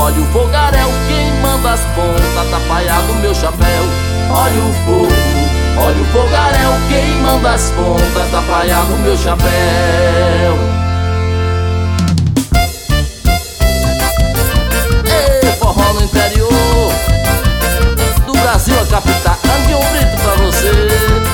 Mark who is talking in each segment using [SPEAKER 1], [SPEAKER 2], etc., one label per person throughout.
[SPEAKER 1] olha o fogaréu queimando as pontas da paia do meu chapéu. Olha o fogo, olha o fogaréu queimando as pontas da paia do meu chapéu. Ei, forró no interior do Brasil, a capital, ande um grito pra você.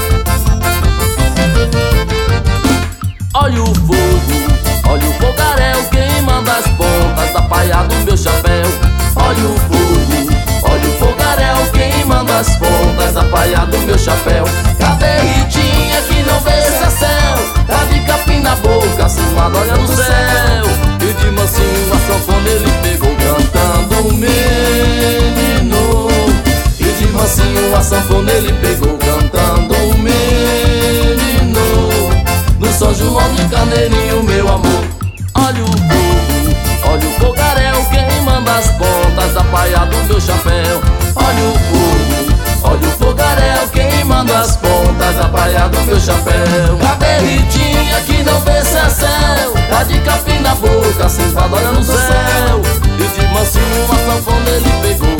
[SPEAKER 1] Olha o fogo, olha o fogaréu queimando as pontas da paia do meu chapéu. Olha o fogo, olha o fogaréu queimando as pontas da paia do meu chapéu. Cadê Ritinha que não vê esse céu? Tá de capim na boca, cismado olha no céu. E de mansinho a sanfona ele pegou cantando menino. E de mansinho a sanfona ele pegou cantando menino. No São João de Carneirinho, meu amor. Olha o fogo, olha o fogaréu queimando as pontas da paia do meu chapéu. Olha o fogo, olha o fogaréu queimando as pontas da paia do meu chapéu. Cadê Ritinha que não vê seu céu? Tá de capim na boca, cismado olha no céu. E de mansinho uma sanfona ele pegou